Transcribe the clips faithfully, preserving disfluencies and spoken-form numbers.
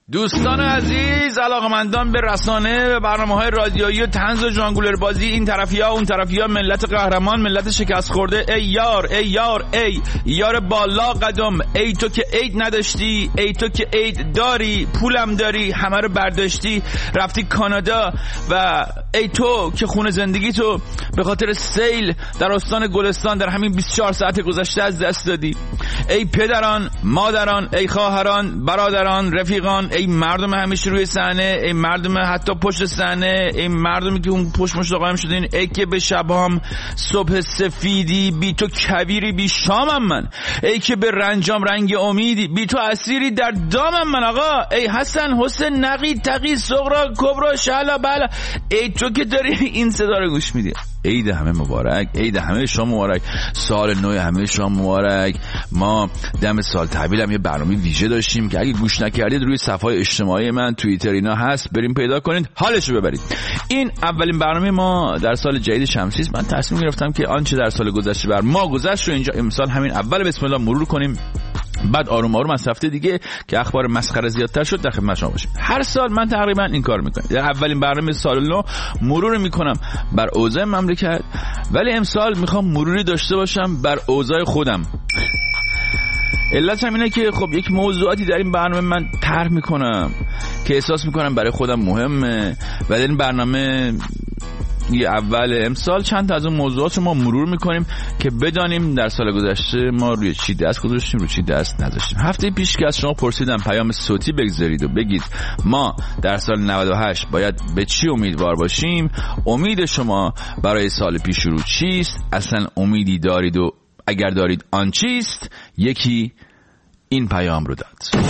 دوستان عزیز، علاقمندان به رسانه و برنامه‌های رادیویی و طنز و جانگولر بازی، این طرفی‌ها اون طرفی‌ها، ملت قهرمان، ملت شکست خورده، ای یار ای یار ای یار بالا قدم، ای تو که عید نداشتی، ای تو که عید داری، پولم داری، همه رو برداشتی رفتی کانادا، و ای تو که خون زندگی تو به خاطر سیل در استان گلستان در همین بیست و چهار ساعت گذشته از دست دادی. ای پدران، مادران، ای خواهران، برادران، رفیقان، ای مردم همیشه روی صحنه، ای مردم حتی پشت صحنه، ای مردمی که اون پشت مشت قایم شدین، ای که به شبام صبح سفیدی، بی تو کبیری بی شامم من، ای که به رنجام رنگ امیدی، بی تو اسیری در دامم من. آقا ای حسن حسین نقی تقی صغرا کبرا شهلا بلا، ای تو که داری این صدا رو گوش میدی، عید همه مبارک، عید همه شما مبارک، سال نو همه شما مبارک. ما دم سال تحویل هم یه برنامه ویژه داشتیم که اگه گوش نکردید روی صفحه اجتماعی من توییتر اینا هست، بریم پیدا کنید حالشو ببرید. این اولین برنامه ما در سال جدید شمسی است. من تصمیم گرفتم که آنچه در سال گذشته بر ما گذشت رو اینجا امسال همین اول بسم الله مرور کنیم، بعد آروم آروم از هفته دیگه که اخبار مسخره زیادتر شد در خدمت شما باشیم. هر سال من تقریبا این کار میکنم، در اولین برنامه سال نو مرور میکنم بر اوضاع مملکت، ولی امسال میخوام مروری داشته باشم بر اوضاع خودم. علت هم اینه که خب یک موضوعاتی در این برنامه من طرح میکنم که احساس میکنم برای خودم مهمه، و در این برنامه یه اول امسال چند تا از اون موضوعات رو ما مرور میکنیم که بدانیم در سال گذشته ما روی چی دست گذاشتیم، روی چی دست نذاشتیم. هفته پیش که از شما پرسیدم پیام صوتی بگذارید و بگید ما در سال نود و هشت باید به چی امیدوار باشیم، امید شما برای سال پیش رو چیست، اصلا امیدی دارید و اگر دارید آن چیست؟ یکی این پیام رو داد.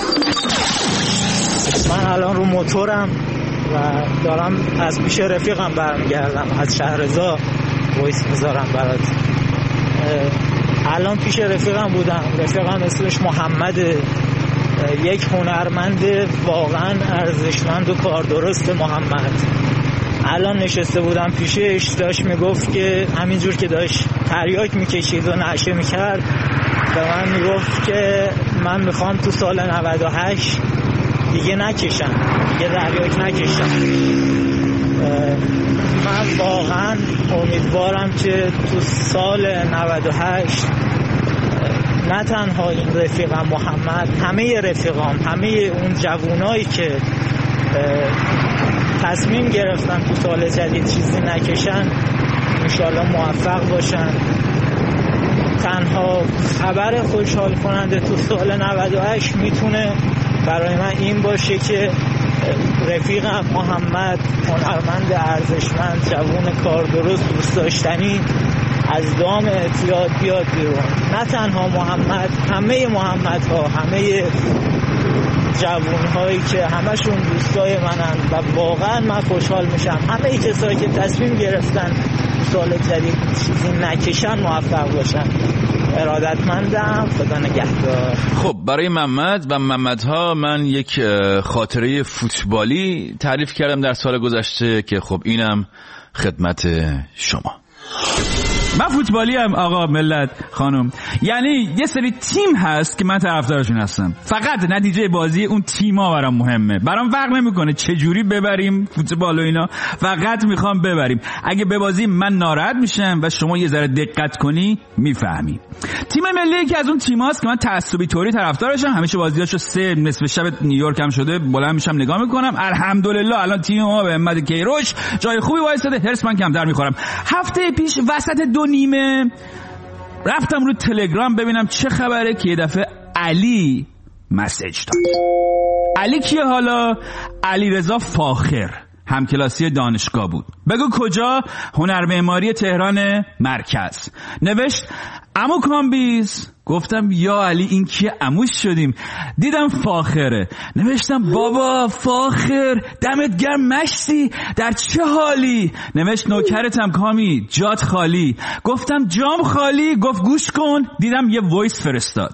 من الان رو موتورم و دارم از پیش رفیقم برمیگردم، از شهرزا وایس میذارم برات. الان پیش رفیقم بودم، رفیقم اسمش محمده، یک هنرمند واقعا ارزشمند و کار درست محمد. الان نشسته بودم پیشش، داشت میگفت که همینجور که داشت تریاک میکشید و نعشه میکرد به من میگفت که من میخوام تو سال نود و هشت دیگه نکشم، دیگه تریاک نکشم. من واقعا امیدوارم که تو سال نود و هشت نه تنها این رفیقم محمد، همه رفیقام، همه اون جوانایی که تصمیم گرفتن تو سال جدید چیزی نکشن انشالله موفق باشن. تنها خبر خوشحال کننده تو سال نود و هشت میتونه برای من این باشه که رفیقم محمد، هنرمند ارزشمند، جوان کار درست، دوست داشتنی، از دام اعتیاد بیاد بیرون. نه تنها محمد، همه محمدها، همه جوان هایی که همشون دوستای منن و واقعا من خوشحال میشم همه کسایی که تصمیم گرفتن سال جدید چیزی نکشن موفق باشن. ارادتمندم، خدا نگهدار. خب برای محمد و محمدها من یک خاطره فوتبالی تعریف کردم در سال گذشته که خب اینم خدمت شما. من فوتبالی هم آقا ملت خانم، یعنی یه سری تیم هست که من طرفدارشون هستم، فقط نتیجه بازی اون تیم‌ها برام مهمه، برام فرق نمیکنه چه جوری ببریم فوتبال و اینا، فقط میخوام ببریم. اگه ببازیم من ناراحت میشم و شما یه ذره دقت کنی میفهمی. تیم ملی که از اون تیماست که من تعصبی طوری طرفدارشم، همیشه بازیاشو سه نصف شب نیویورک هم شده بلند میشم نگاه میکنم. الحمدلله الان تیم ما به همت کیروش جای خوبی وایساده، هرس من کمتر میخورم. هفته پیش وسط دو نیمه رفتم رو تلگرام ببینم چه خبره که یه دفعه علی مسیج داد. علی کیه حالا؟ علی رضا فاخر، همکلاسی دانشگاه بود. بگو کجا؟ هنر معماری تهران مرکز. نوشت عمو کامبیز. گفتم یا علی این کیه؟ عموش شدیم. دیدم فاخره. نوشتم بابا فاخر دمت گرم مشتی، در چه حالی؟ نوشت نوکرتم کامی، جات خالی. گفتم جام خالی. گفت گوش کن. دیدم یه وایس فرستاد.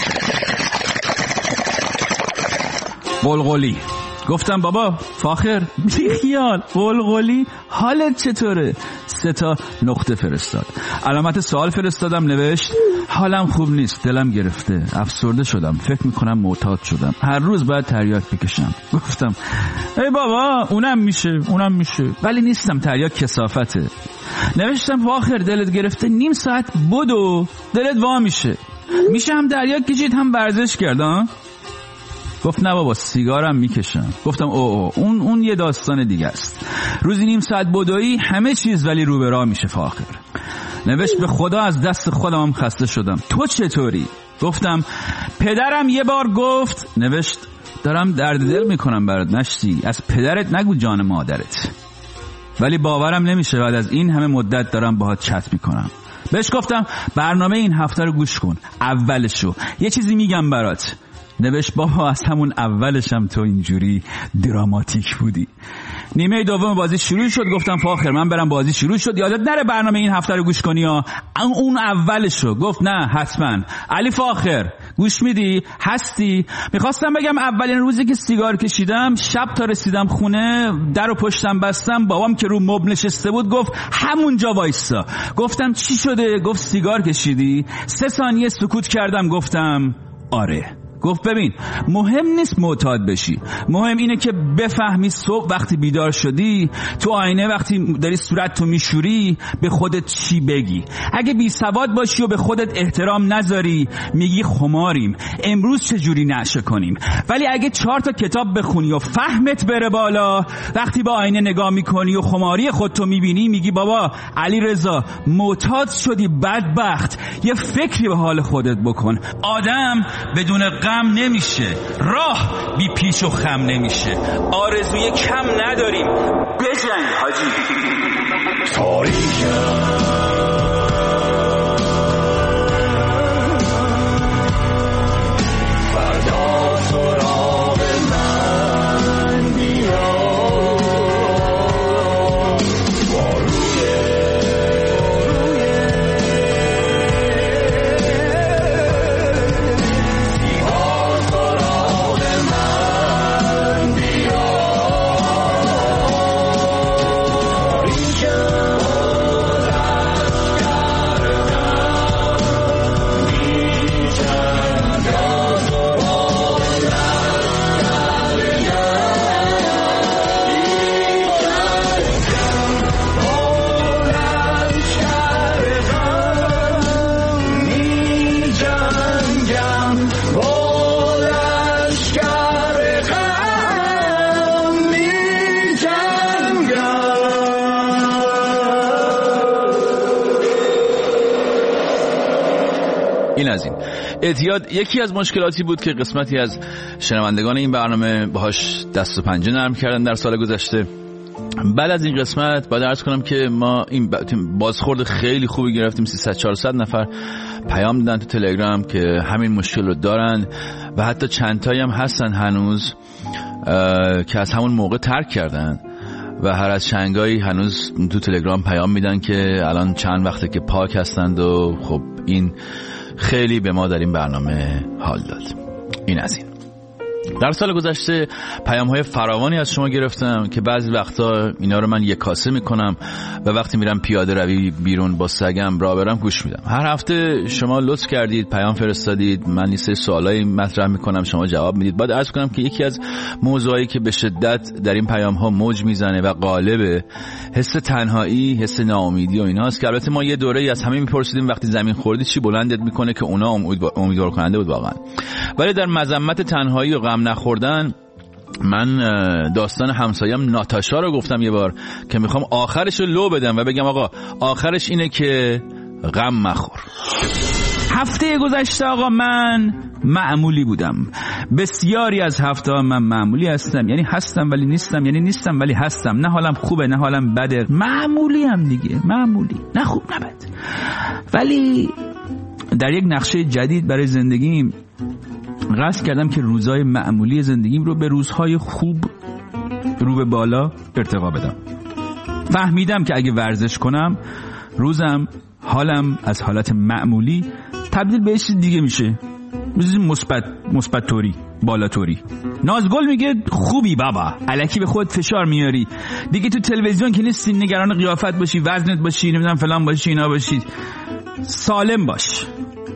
بلغلی. گفتم بابا فاخر بی خیال، بلغلی حالت چطوره؟ سه تا نقطه فرستاد. علامت سوال فرستادم. نوشت حالم خوب نیست، دلم گرفته، افسرده شدم، فکر میکنم معتاد شدم، هر روز باید تریاک بکشم. گفتم ای بابا اونم میشه اونم میشه ولی نیستم، تریاک کثافته. نوشتم فاخر دلت گرفته، نیم ساعت بدو دلت وا میشه. میشه هم تریاک کشید هم ورزش کرد ها؟ گفت نه بابا سیگارم میکشم. گفتم او او اون اون یه داستان دیگه است. روزی نیم ساعت بدویی همه چیز ولی رو به راه میشه فاخر. نوشت به خدا از دست خودم هم خسته شدم، تو چطوری؟ گفتم پدرم یه بار گفت. نوشت دارم درد دل میکنم برات نشتی، از پدرت نگو جان مادرت. ولی باورم نمیشه بعد از این همه مدت دارم باهات چت میکنم. بهش گفتم برنامه این هفته رو گوش کن، اولشو یه چیزی میگم برات. نوشت بابا از همون اولشم تو اینجوری دراماتیک بودی. نیمه دوم بازی شروع شد. گفتم فاخر من برم بازی شروع شد، یادت نره برنامه این هفته رو گوش کنی ها. اون اولشو. گفت نه حتما. علی فاخر گوش میدی؟ هستی؟ میخواستم بگم اولین روزی که سیگار کشیدم، شب تا رسیدم خونه در و پشتم بستم، بابام که رو مبل نشسته بود گفت همونجا وایسا. گفتم چی شده؟ گفت سیگار کشیدی؟ سه ثانیه سکوت کردم، گفتم آره. گفت ببین مهم نیست معتاد بشی، مهم اینه که بفهمی صبح وقتی بیدار شدی تو آینه وقتی داری صورت تو میشوری به خودت چی بگی. اگه بی سواد باشی و به خودت احترام نذاری میگی خماریم، امروز چجوری نشه کنیم. ولی اگه چهار تا کتاب بخونی و فهمت بره بالا، وقتی با آینه نگاه میکنی و خماری خودتو میبینی میگی بابا علی رضا معتاد شدی بدبخت، یه فکری به حال خودت بکن. آدم بدون غم نمیشه، راه بی پیش و خم نمیشه، آرزوی کم نداریم، بجنگ حاجی. تاریکم فردا سراغ من بیا، این از این. اعتیاد یکی از مشکلاتی بود که قسمتی از شنوندگان این برنامه باهاش دست و پنجه نرم کردن در سال گذشته. بعد از این قسمت باید عرض کنم که ما این بازخورد خیلی خوبی گرفتیم. سیصد چهارصد نفر پیام دادن تو تلگرام که همین مشکل رو دارن و حتی چند تایی هم هستن هنوز که از همون موقع ترک کردن و هر از چنگایی هنوز تو تلگرام پیام میدن که الان چند وقته که پاک هستند و خب این خیلی به ما در این برنامه حال داد. این از این. در سال گذشته پیام های فراوانی از شما گرفتم که بعضی وقتا اینا رو من یک کاسه میکنم و وقتی میرم پیاده روی بیرون با سگم راه برم گوش میدم. هر هفته شما لطف کردید، پیام فرستادید، من لیست سوالایی مطرح میکنم، شما جواب میدید. باید عرض کنم که یکی از موضوعایی که به شدت در این پیام ها موج میزنه و غالبه حس تنهایی، حس ناامیدی و ایناست که البته ما یه دوره‌ای از همه میپرسیدیم وقتی زمین خوردی چی بلندت میکنه که اونا امیدوار کننده بود واقعا. ولی در مذمت تنهایی و غم نخوردن من داستان همسایم ناتاشا رو گفتم یه بار که میخوام آخرش رو لو بدم و بگم آقا آخرش اینه که غم مخور. هفته گذشته آقا من معمولی بودم. بسیاری از هفته ها من معمولی هستم، یعنی هستم ولی نیستم، یعنی نیستم ولی هستم، نه حالم خوبه نه حالم بده، معمولی هم دیگه، معمولی، نه خوب نه بد. ولی در یک نقشه جدید برای زندگیم قصد کردم که روزهای معمولی زندگیم رو به روزهای خوب رو به بالا ارتقا بدم. فهمیدم که اگه ورزش کنم روزم، حالم از حالت معمولی تبدیل به چیز دیگه میشه، چیز مثبت، مثبت توری، بالا توری. نازگل میگه خوبی بابا، الکی به خود فشار میاری دیگه. تو تلویزیون که نیستی نگران قیافت باشی، وزنت باشی، نمیدونم فلان باشی، اینا باشی. سالم باش.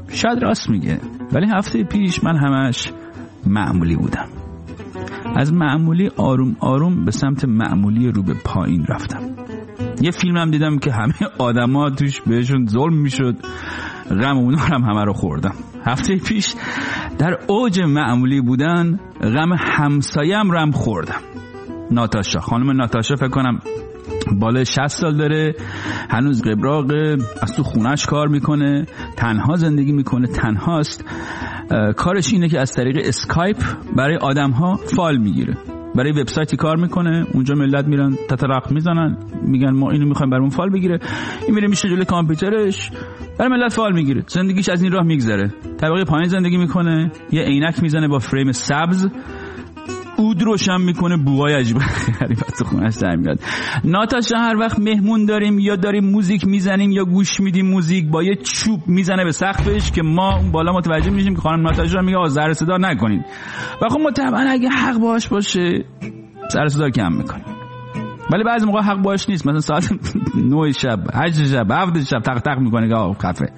شاید راست میگه، ولی هفته پیش من همش معمولی بودم. از معمولی آروم آروم به سمت معمولی رو به پایین رفتم. یه فیلم هم دیدم که همه آدما توش بهشون ظلم میشد، غم اونا هم همه رو خوردم. هفته پیش در اوج معمولی بودن غم همسایم رو هم خوردم. ناتاشا، خانم ناتاشا فکر کنم بالای شصت سال داره، هنوز قبراقه، از تو خونش کار میکنه، تنها زندگی میکنه، تنهاست. کارش اینه که از طریق اسکایپ برای آدم ها فال میگیره. برای وبسایتی کار میکنه، اونجا ملت میرن تترق میزنن، میگن ما اینو میخوایم برامون فال بگیره، این میره میشه جلوی کامپیوترش برای ملت فال میگیره. زندگیش از این راه میگذره. طبقه پایین زندگی میکنه، یه عینک میزنه با فریم سبز، اود روشن میکنه، بوهای عجیب غریب تو خونش در میاد. ناتاشا هر وقت مهمون داریم یا داریم موزیک میزنیم یا گوش میدیم موزیک، با یه چوب میزنه به سقفش که ما اون بالا متوجه میشیم که خانم ناتاشا میگه سر صدا نکنین. و خب ما طبعا اگه حق باهاش باشه سر صدا کم میکنیم، ولی بعضی موقع حق باهاش نیست. مثلا ساعت نه شب، هشت شب، هفت شب تق تق میکنه که آقا خفه.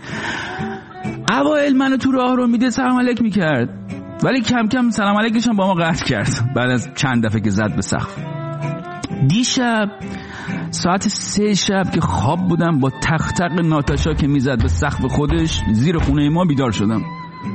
اوایل منو تو راه رو میده سلام علیک میکرد، ولی کم کم سلام علیکش هم با ما قطع کرد بعد از چند دفعه که زد به سقف. دیشب ساعت سه شب که خواب بودم با تق تق ناتاشا که میزد به سقف خودش زیر خونه ما بیدار شدم.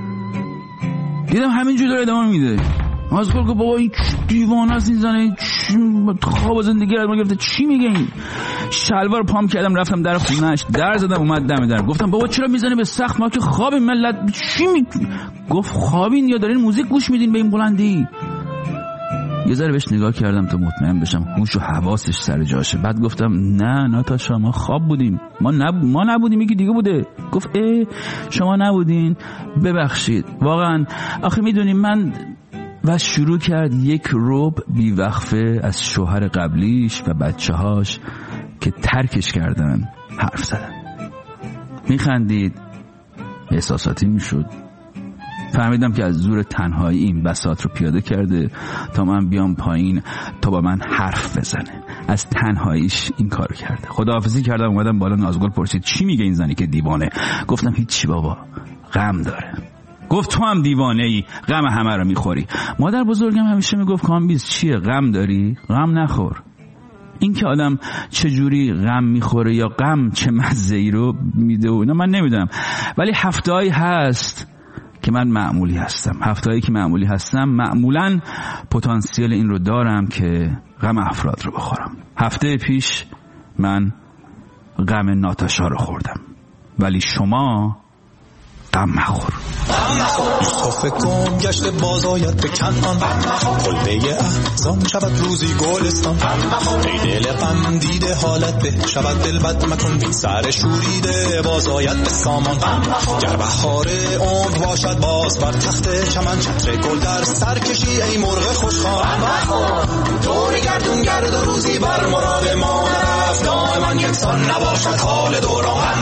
دیدم همینجور داره ادامه میده. از گفت که بابا این دیوانه است این زنه، خواب زندگی رو گرفته، چی میگه این؟ شلوار پام کردم رفتم در خونهش، در زدم اومد دم در. گفتم بابا چرا میزنی به سقف؟ ما که خوابیم ملت، چی می؟ گفت خوابین یا دارین موزیک گوش میدین به این بلندی؟ یه ذره بهش نگاه کردم تا مطمئن بشم هوش و حواسش سر جاشه. بعد گفتم نه ناتاشا ما خواب بودیم، ما نب... ما نبودیم، یکی دیگه بوده. گفت اه شما نبودین؟ ببخشید واقعا آخه میدونیم من. و شروع کرد یک ربع بیوقفه از شوهر قبلیش و بچه هاش که ترکش کردن حرف زدن. میخندید، احساساتی میشد. فهمیدم که از زور تنهایی این بساط رو پیاده کرده تا من بیام پایین تا با من حرف بزنه. از تنهاییش این کار کرده. خداحافظی کردم، اومدم بالا. نازگل پرسید چی میگه این زنی که دیوانه؟ گفتم هیچی بابا، غم داره. گفت تو هم دیوانه ای، غم همه رو میخوری. مادر بزرگم همیشه میگفت کامبیز چیه، غم داری؟ غم نخور. این که آدم چجوری غم میخوره یا غم چه مزه ای رو میده و اینا من نمیدونم، ولی هفته‌ای هست که من معمولی هستم. هفته‌ای که معمولی هستم معمولاً پتانسیل این رو دارم که غم افراد رو بخورم. هفته پیش من غم ناتاشا رو خوردم، ولی شما غم مخور. تو فکر کن گشت بازایت به کنان، کلبه احزان شود روزی گلستان. ای دل غم دیده حالت به شود دل بد مکن، بی سر شوریده بازایت به سامان. گر بهار عمر باشد باز بر تخت چمن، چتر گل در سر کشی ای مرغ خوشخوان. دور گردون گرد و روزی بر مراد ما نرفت، دائما یکسان نباشد حال دوران.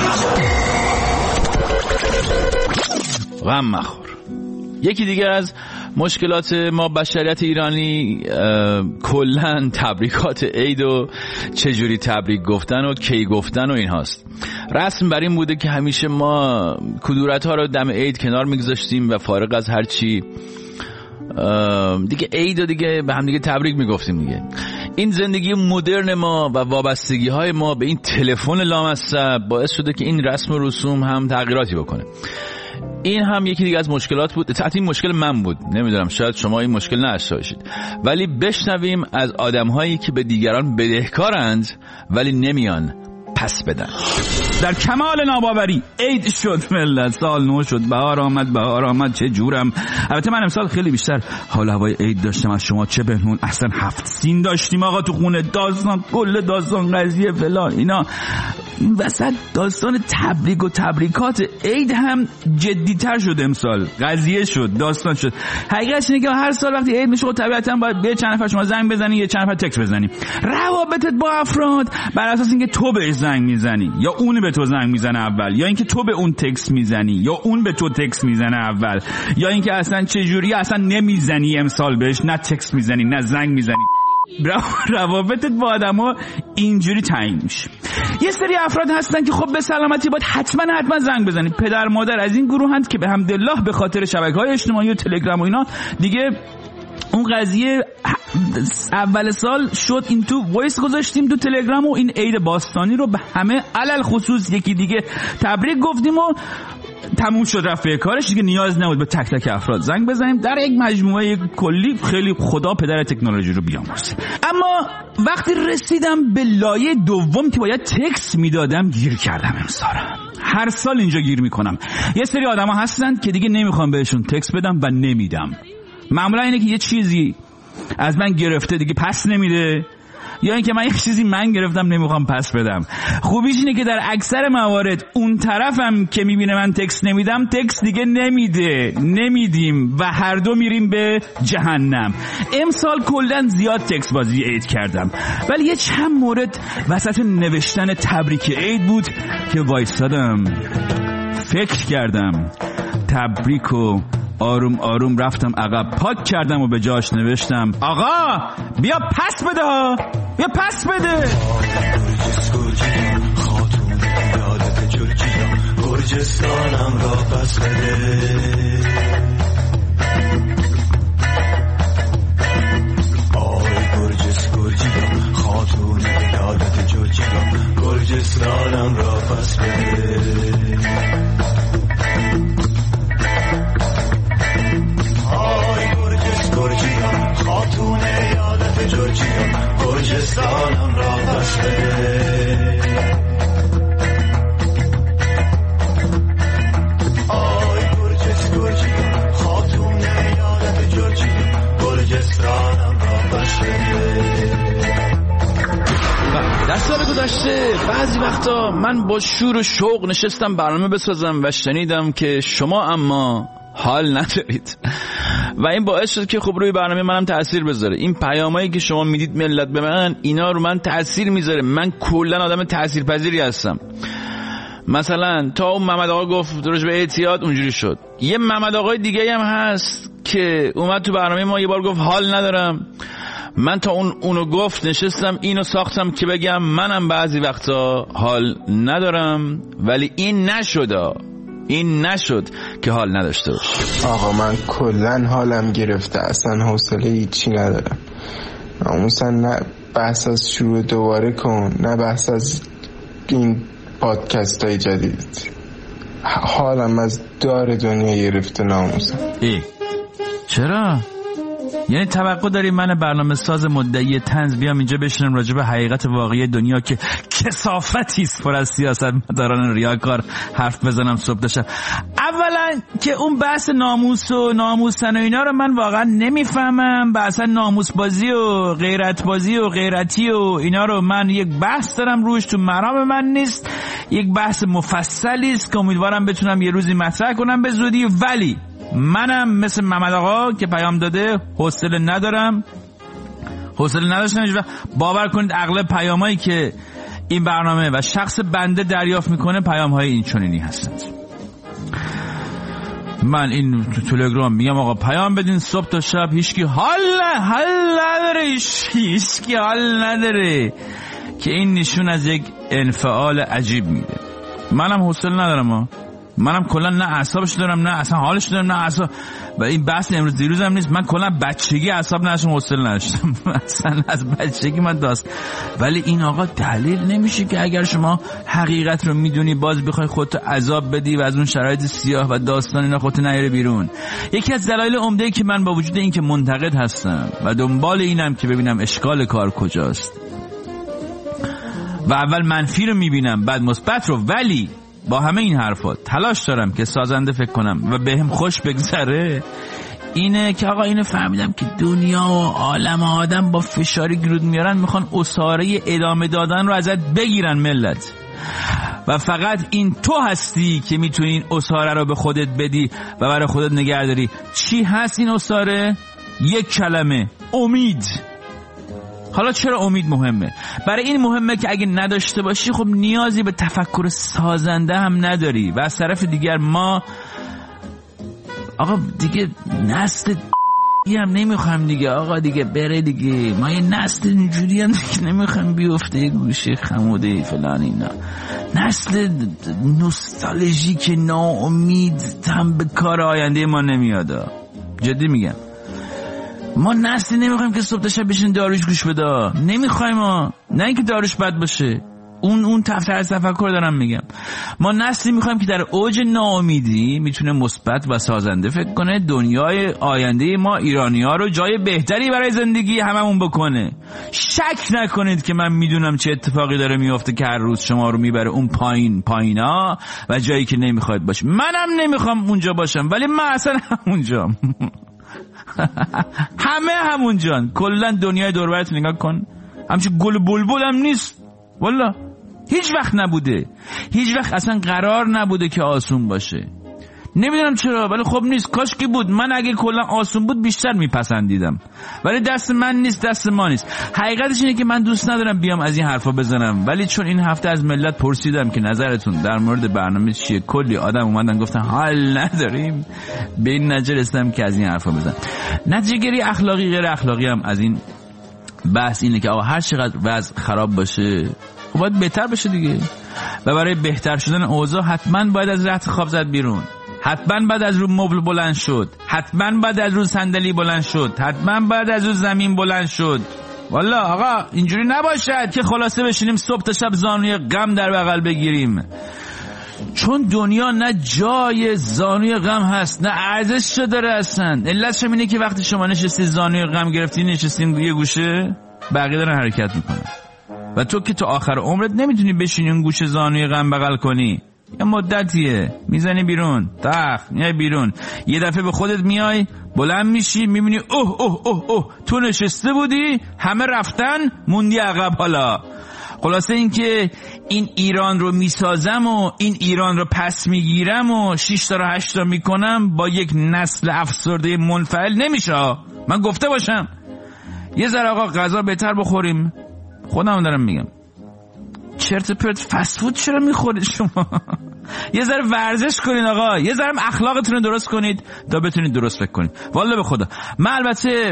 غم مخور. یکی دیگه از مشکلات ما بشریت ایرانی کلن تبریکات عید و چجوری تبریک گفتن و کی گفتن و این هاست. رسم بر این بوده که همیشه ما کدورت ها رو دم عید کنار میگذاشتیم و فارغ از هر چی دیگه عید و دیگه به هم دیگه تبریک میگفتیم دیگه. این زندگی مدرن ما و وابستگی های ما به این تلفن لامصب باعث شده که این رسم و رسوم هم تغییراتی بکنه. این هم یکی دیگه از مشکلات بود. تحت این مشکل من بود، نمیدونم شاید شما این مشکل نداشته باشید، ولی بشنویم از آدم‌هایی که به دیگران بدهکارند ولی نمیان پس بدن. در کمال ناباوری عید شد ملت، سال نو شد، بهار آمد بهار آمد چه جورم. البته من امسال خیلی بیشتر حال هوای عید داشتم از شما، چه بهنون. اصلا هفت سین داشتیم آقا تو خونه، داستان کل داستان قضیه فلان اینا. وسط داستان تبریک و تبریکات عید هم جدی‌تر شد امسال، قضیه شد، داستان شد. حقیقتش اینه که هر سال وقتی عید میشه طبیعتاً باید به چند نفر شما زنگ بزنی یا چند نفر تکست بزنی. روابطت با افراد بر اساس اینکه تو بهش زنگ میزنی یا اون به تو زنگ میزنه اول، یا اینکه تو به اون تکست میزنی یا اون به تو تکست میزنه اول، یا اینکه اصلا چه جوری اصلا نمیزنی امسال بهش، نه تکست میزنی نه زنگ میزنی. روابطت با آدما اینجوری تعیین میشه. یه سری افراد هستن که خب به سلامتی باید حتما حتما زنگ بزنید. پدر مادر از این گروه هستند که به حمدالله به خاطر شبکه‌های اجتماعی و تلگرام و اینا دیگه اون قضیه اول سال شد این تو وایس گذاشتیم تو تلگرام و این عید باستانی رو به همه علل خصوص یکی دیگه تبریک گفتیم و تموم شد رفت به کارش دیگه. نیاز نبود به تک تک افراد زنگ بزنیم. در یک مجموعه کلی خیلی خدا پدر تکنولوژی رو بیامرزه. اما وقتی رسیدم به لایه دوم که باید تکست میدادم گیر کردم امسال. هر سال اینجا گیر میکنم. یه سری آدما هستن که دیگه نمیخوام بهشون تکست بدم و نمیدم. معمولا اینه که یه چیزی از من گرفته دیگه پس نمیده، یا اینکه من یه چیزی من گرفتم نمیخوام پس بدم. خوبیش اینه که در اکثر موارد اون طرفم که میبینه من تکست نمیدم تکست دیگه نمیده، نمیدیم و هر دو میریم به جهنم. امسال کلا زیاد تکست بازی عید کردم، ولی یه چند مورد وسط نوشتن تبریک عید بود که وایسادم فکر کردم تبریک و آروم آروم رفتم عقب پاک کردم و به جاش نوشتم آقا بیا پس بده ها، بیا پس بده. خاتون یادت جورجیا گرجستانم را پس بده. آی گرجس گرجیا خاتون یادت جورجیا گرجستانم را پس بده. خاتون یادت جورجیا گرجستانم را پس بده. آی گرجس گرجیا خاتون یادت جورجیا گرجستانم را پس بده. در سال گذشته بعضی وقتا من با شور و شوق نشستم برنامه بسازم و شنیدم که شما اما حال ندارید و این باعث شد که خب روی برنامه منم تأثیر بذاره. این پیامایی که شما میدید ملت به من، اینا رو من تأثیر میذاره. من کلا آدم تأثیرپذیری هستم. مثلا تا اون محمد آقا گفت درش به اعتیاد اونجوری شد. یه محمد آقای دیگه هم هست که اومد تو برنامه ما یه بار گفت حال ندارم. من تا اون اونو گفت نشستم اینو ساختم که بگم منم بعضی وقتا حال ندارم، ولی این نشد. این نشد که حال نداشته باشه. آقا من کلن حالم گرفته، اصلا حوصله هیچی ندارم. ناموسن نه بحث از شروع دوباره کن، نه بحث از این پادکست های جدید. حالم از دار دنیا گرفته ناموسن. ای چرا؟ یعنی توقع داری من برنامه ساز مدعی طنز بیام اینجا بشینم راجع به حقیقت واقعی دنیا که کثافتی است پر از سیاستمداران ریاکار حرف بزنم صبح تا شب؟ اولا که اون بحث ناموس و ناموسن و اینا رو من واقعا نمیفهمم. بحث ناموس بازی و غیرت بازی و غیرتی و اینا رو من یک بحث دارم روش، تو مرام من نیست. یک بحث مفصلی است که امیدوارم بتونم یه روزی مطرح کنم به زودی، ولی منم مثل محمد آقا که پیام داده حوصله ندارم. حوصله نداشتم و باور کنید اغلب پیامایی که این برنامه و شخص بنده دریافت میکنه پیام‌های این چنینی هستند. من این تو تلگرام میگم آقا پیام بدین صبح تا شب، هیچکی حال حال نداره، هیچکی حال نداره، که این نشون از یک انفعال عجیب میده. منم حوصله ندارم ها. منم کلا نه اعصابش دارم نه اصلا حالش دارم نه اصلا. و این بحث امروز دیروز هم نیست. من کلا بچگی اعصاب نداشتم، حوصله نداشتم اصلا از بچگی من داست. ولی این آقا دلیل نمیشه که اگر شما حقیقت رو میدونی باز بخوای خودت عذاب بدی و از اون شرایط سیاه و داستان اینا خودت نیاره بیرون. یکی از دلایل عمده‌ای که من با وجود این که منتقد هستم و دنبال اینم که ببینم اشکال کار کجاست و اول منفی رو میبینم بعد مثبت رو، ولی با همه این حرفات تلاش دارم که سازنده فکر کنم و بهم خوش بگذره، اینه که آقا اینو فهمیدم که دنیا و عالم آدم با فشاری گرود میارن، میخوان اساره ادامه دادن رو ازت بگیرن ملت، و فقط این تو هستی که میتونی این اساره رو به خودت بدی و برای خودت نگه داری. چی هست این اساره؟ یک کلمه: امید. حالا چرا امید مهمه؟ برای این مهمه که اگه نداشته باشی خب نیازی به تفکر سازنده هم نداری، و از طرف دیگر ما آقا دیگه نسل یه هم نمیخوام دیگه آقا دیگه بره دیگه، ما یه نسل اینجوری هم دیگه نمیخوام بیفته گوشه خموده فلان اینا، نسل نوستالژیک ناامید هم به کار آینده ما نمیادا. جدی میگم ما نسلی نمیخوایم که صبح تا شب بشین داروش گوش بده، نمیخوایم ما، نه اینکه داروش بد باشه، اون اون طرز تفکر دارم میگم. ما نسلی میخوایم که در اوج ناامیدی میتونه مثبت و سازنده فکر کنه، دنیای آینده ما ایرانی‌ها رو جای بهتری برای زندگی هممون بکنه. شک نکنید که من میدونم چه اتفاقی داره میفته که هر روز شما رو میبره اون پایین پایینا و جایی که نمیخواید باشه. منم نمیخوام اونجا باشم، ولی من اصلا همونجام. همه همونجان. کلا دنیای دور و برت نگاه کن، همچین گل بلبل هم نیست والله، هیچ وقت نبوده، هیچ وقت اصلا قرار نبوده که آسون باشه. نمیدونم چرا ولی خب نیست. کاش که بود، من اگه کلا آسون بود بیشتر میپسندیدم، ولی دست من نیست، دست ما نیست. حقیقتش اینه که من دوست ندارم بیام از این حرفا بزنم، ولی چون این هفته از ملت پرسیدم که نظرتون در مورد برنامه چیه، کلی آدم اومدن گفتن حال نداریم، به این نتیجه رسیدم که از این حرفا بزنم. نتیجه گیری اخلاقی غیر اخلاقی هم از این بحث اینه که آقا هر چقدر وضع خراب باشه خب باید بهتر بشه دیگه، و برای بهتر شدن اوضاع حتما باید از رخت خواب زد بیرون، حتما باید از رو مبل بلند شد، حتما باید از رو صندلی بلند شد، حتما باید از رو زمین بلند شد. والله آقا اینجوری نباشد که خلاصه بشینیم صبح تا شب زانوی غم در بغل بگیریم، چون دنیا نه جای زانوی غم هست نه ارزش داره اصلا. علتش اینه که وقتی شما نشستی زانوی غم گرفتی، نشستین یه گوشه، بقیه دارن حرکت میکنن و تو که تا آخر عمرت نمیتونی بشینی اون گوشه زانوی غم بغل کنی. یه مدتیه میزنی بیرون، تخ میای بیرون، یه دفعه به خودت میای بلند میشی میبینی اوه اوه اوه اوه تو نشسته بودی، همه رفتن موندی عقب. حالا خلاصه این که این ایران رو میسازم و این ایران رو پس میگیرم و شش تا رو هشت تا میکنم با یک نسل افسرده منفعل نمیشه. من گفته باشم یه ذره آقا غذا بهتر بخوریم، خودم دارم میگم چرت پرت فست فود چرا میخورید شما؟ یه ذره ورزش کنید آقا، یه ذره اخلاقتون رو درست کنید تا بتونید درست فکر کنید. والله به خدا من البته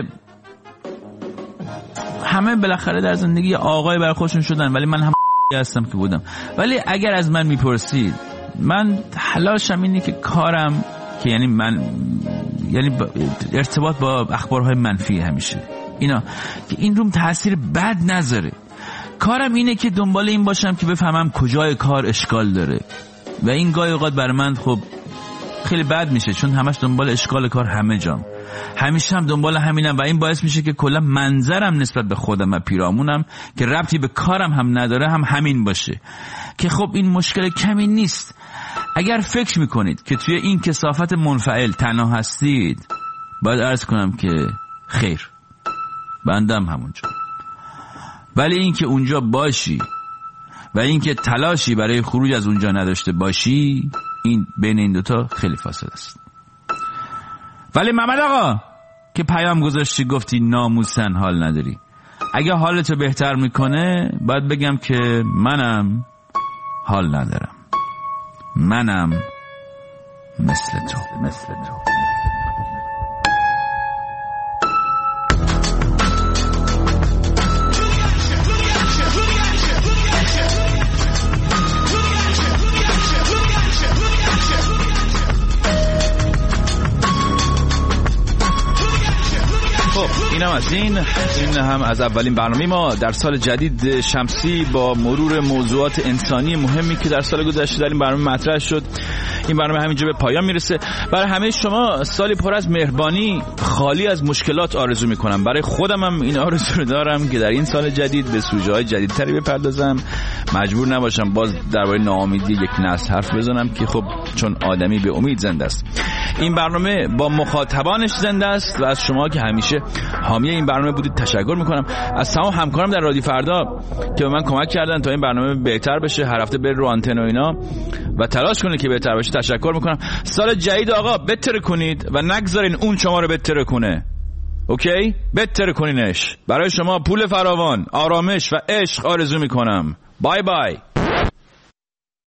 همه بالاخره در زندگی آقای برای خودشون شدن، ولی من هم هستم که بودم. ولی اگر از من میپرسید، من تلاشم اینه که کارم که یعنی من یعنی ارتباط با اخبارهای منفی همیشه اینا که این روم تاثیر بد نذاره. کارم اینه که دنبال این باشم که بفهمم کجای کار اشکال داره و این گاهی اوقات برای من خب خیلی بد میشه، چون همش دنبال اشکال کار همه جام، همیشه هم دنبال همینم و این باعث میشه که کلا منظرم نسبت به خودم و پیرامونم که ربطی به کارم هم نداره هم همین باشه که خب این مشکل کمی نیست. اگر فکر میکنید که توی این کثافت منفعل تنها هستید، باید عرض کنم که خیر، بندم همونجا. ولی این که اونجا باشی و این که تلاشی برای خروج از اونجا نداشته باشی، این بین این دوتا خیلی فاصله است. ولی محمد آقا که پیام گذاشتی گفتی ناموسن حال نداری، اگه حالتو بهتر میکنه باید بگم که منم حال ندارم، منم مثل تو مثل تو اینم از این این هم از اولین برنامه ما در سال جدید شمسی با مرور موضوعات انسانی مهمی که در سال گذشته در این برنامه مطرح شد. این برنامه همینجا به پایان میرسه. برای همه شما سالی پر از مهربانی، خالی از مشکلات آرزو میکنم. برای خودم هم این آرزو رو دارم که در این سال جدید به سوژه‌های جدیدتری بپردازم، مجبور نباشم باز درباره ناامیدی یک نسل حرف بزنم که خب چون آدمی به امید زنده است. این برنامه با مخاطبانش زنده است و از شما که همیشه حامی این برنامه بودید تشکر میکنم. از تمام همکارم در رادیو فردا که به من کمک کردن تا این برنامه بهتر بشه، هر هفته بره رو آنتن و اینا و تلاش کنید که بهتر بشه، تشکر میکنم. سال جدید آقا بهتر کنید و نگذارین اون شما رو بهتر کنه. اوکی؟ بهتر کنینش. برای شما پول فراوان، آرامش و عشق آرزو میکنم. بای بای.